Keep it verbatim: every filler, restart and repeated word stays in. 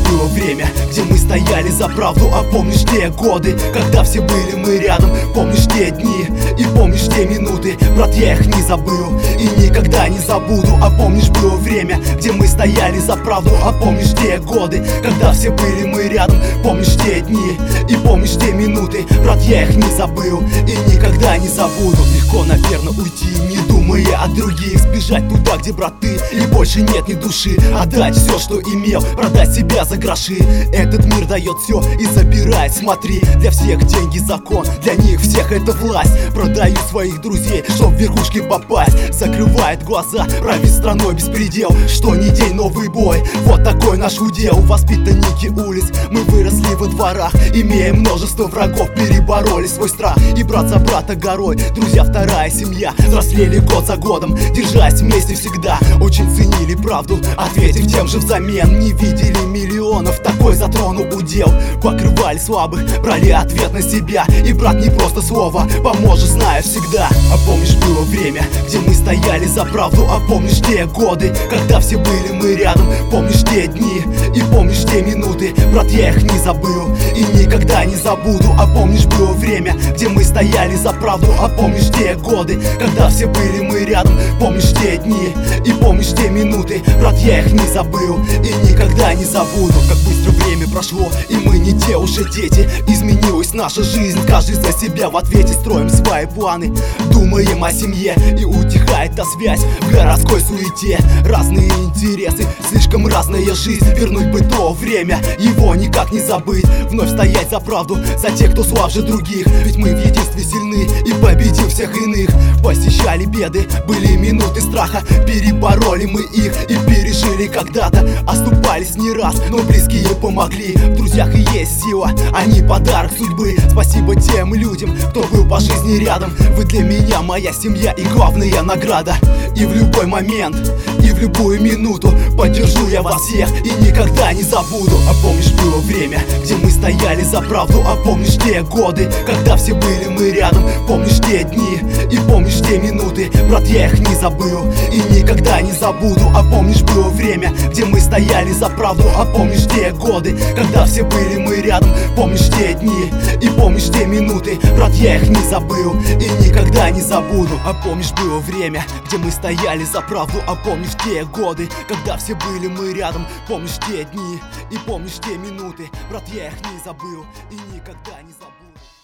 было время, где мы стояли за правду. А помнишь те годы, когда все были мы рядом? Помнишь те дни и помнишь те минуты? Брат, я их не забыл и никогда не забуду. А помнишь было время, где мы стояли за правду? А помнишь те годы, когда все были мы рядом? Помнишь те дни и помнишь те минуты? Брат, я их не забыл и никогда не забуду. Легко, наверное, уйти, не думая о других, сбежать туда, где, брат, ты и больше нет ни души. Отдать все, что имел, продать себя за гроши. Этот мир дает все и забирает, смотри. Для всех деньги закон, для них всех это власть. Продают своих друзей, чтоб в верхушки попасть. Закрывает глаза, правит страной беспредел. Что ни день новый бой, вот такой наш удел. Воспитанники улиц, мы выросли во дворах, имея множество врагов, перебороли свой страх. И брат за брата горой, друзья, вторая семья. Взрослели год за годом, держась вместе всегда. Очень ценили правду, ответив тем же взамен. Не видели миллионов, такой затронул удел. Покрывали слабых, брали ответ на себя. И брат, не просто слово, поможет, зная всегда. А помнишь было время, где мы стояли за правду? А помнишь те годы, когда все были мы рядом? Помнишь те дни и помнишь те минуты? Брат, я их не забыл и никогда не забуду. А помнишь было время, где мы стояли за правду? А помнишь те годы, когда все были мы рядом? Помнишь те дни и помнишь те минуты? Брат, я их не забыл и никогда не забуду. Как быстро время прошло, и мы не те уже дети. Изменилась наша жизнь, каждый за себя в ответе. Строим свои планы, думаем о семье, и утихает та связь в городской суете. Разные интересы, слишком разная жизнь. Вернуть бы то время, его никак не забыть. Вновь стоять за правду, за тех, кто слабже других. Ведь мы в единстве сильны и победим всех иных. Посещали беды, были минуты страха, перебороли мы их и пережили когда-то. Оступались не раз, но близкие помогли. В друзьях и есть сила, они подарок судьбы. Спасибо тем людям, кто был по жизни рядом. Вы для меня моя семья и главная награда. И в любой момент, и в любую минуту поддержу я вас всех и никогда не забуду. А помнишь было время, где мы стояли за правду? А помнишь те годы, когда все были мы рядом? Помнишь те дни и помнишь те минуты? Брат, я их не забыл и никогда не забуду. А помнишь было время, где мы стояли за правду? А помнишь те годы, когда все были мы рядом? Помнишь те дни и помнишь те минуты? Брат, я их не забыл и никогда не забуду. А помнишь было время, где мы стояли за правду? А помнишь те годы, когда все были мы рядом? Помнишь те дни и помнишь те минуты? Брат, я их не забыл и никогда не забуду.